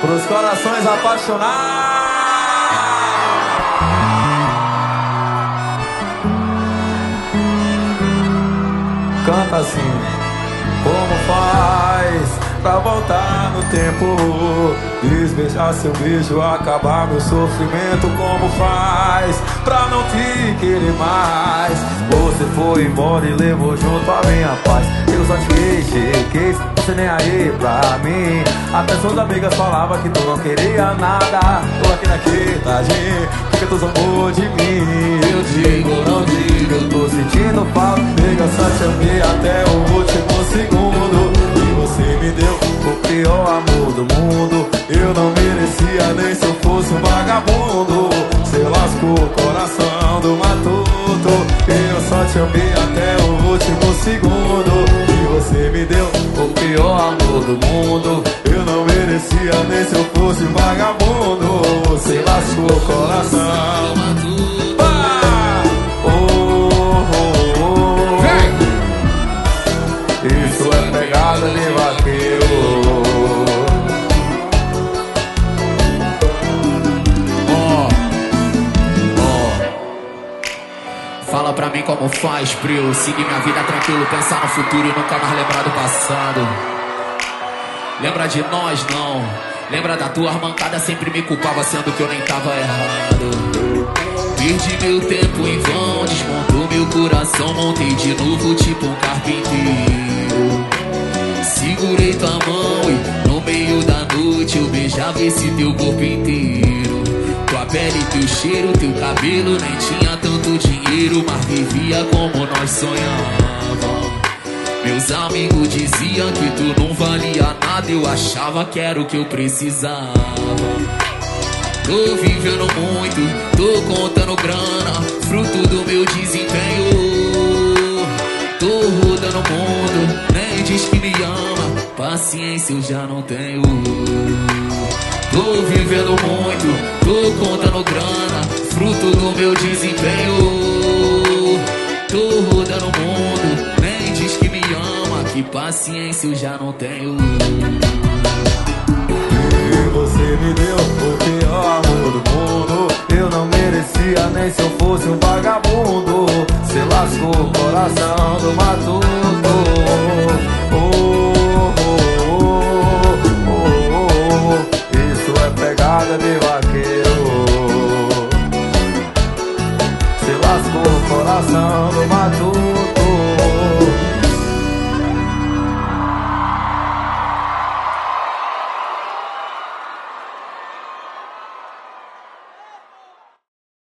Pros corações apaixonados. Canta assim. Como faz pra voltar no tempo, desbeijar seu beijo, acabar meu sofrimento? Como faz pra não te querer mais? Você foi embora e levou junto a minha paz. Eu só te quis, você nem aí pra mim. Até suas amigas falavam que tu não queria nada. Tô aqui naquele tadinho, porque tu zombou de mim. Eu digo, não digo, eu tô sentindo falta. Nega, só te amei até o último segundo. E você me deu o pior amor do mundo. Eu não merecia nem se eu fosse um vagabundo. Cê lascou o coração do matuto. Eu só te amei até o último segundo. E você me deu o pior amor do mundo. Eu não merecia nem se eu fosse um vagabundo. Cê lascou o coração. Isso é pegada de vaqueiro. Fala pra mim como faz pra eu seguir minha vida tranquilo, pensar no futuro e nunca mais lembrar do passado. Lembra de nós não, lembra da tua mancada, sempre me culpava sendo que eu nem tava errado. Perdi meu tempo em vão, desmontou meu coração, montei de novo tipo um carpinteiro. Segurei tua mão e no meio da noite eu beijava esse teu corpo inteiro. Tua pele, teu cheiro, teu cabelo, nem tinha tanto dinheiro, mas vivia como nós sonhávamos. Meus amigos diziam que tu não valia nada, eu achava que era o que eu precisava. Tô vivendo muito, tô contando grana, fruto do meu desempenho. Tô rodando o mundo, nem diz que me ama, paciência eu já não tenho. Tô vivendo muito, tô contando grana, fruto do meu desempenho. Tô rodando o mundo, nem diz que me ama, que paciência eu já não tenho. Você me deu o pior amor do mundo. Eu não merecia nem se eu fosse um vagabundo. Cê lascou o coração do matuto. Isso é pegada de vaqueiro. Cê lascou o coração do matuto.